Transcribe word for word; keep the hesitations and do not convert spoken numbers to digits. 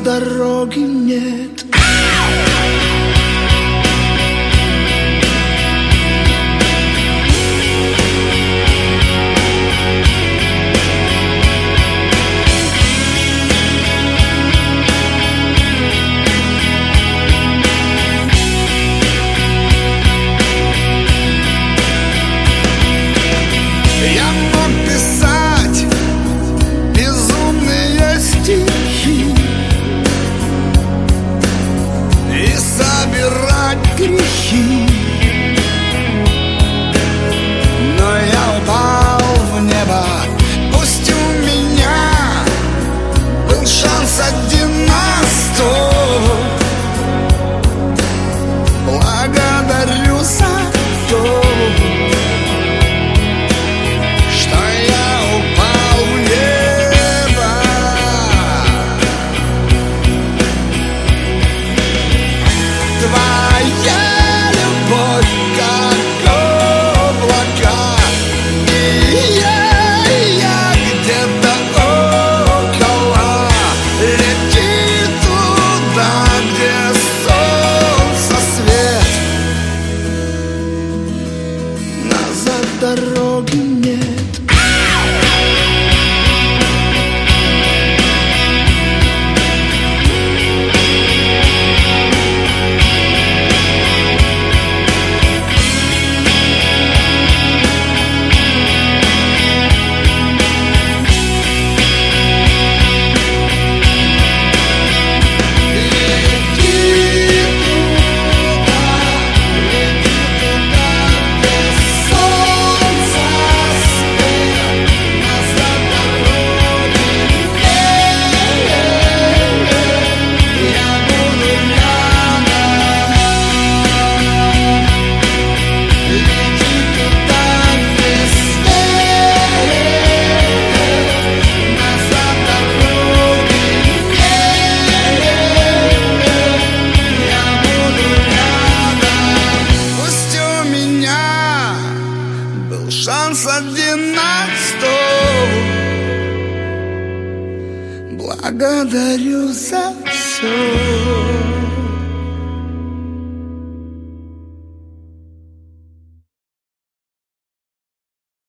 дороги нет. Я мог писать безумные стихи и собирать грехи, но я упал в небо. Пусть у меня был шанс один на сто. Благодарю за то, твоя любовь как облака, и я, я где-то около. Лети туда, где солнце свет. Назад дороги нет. Шанс один на сто. Благодарю за все.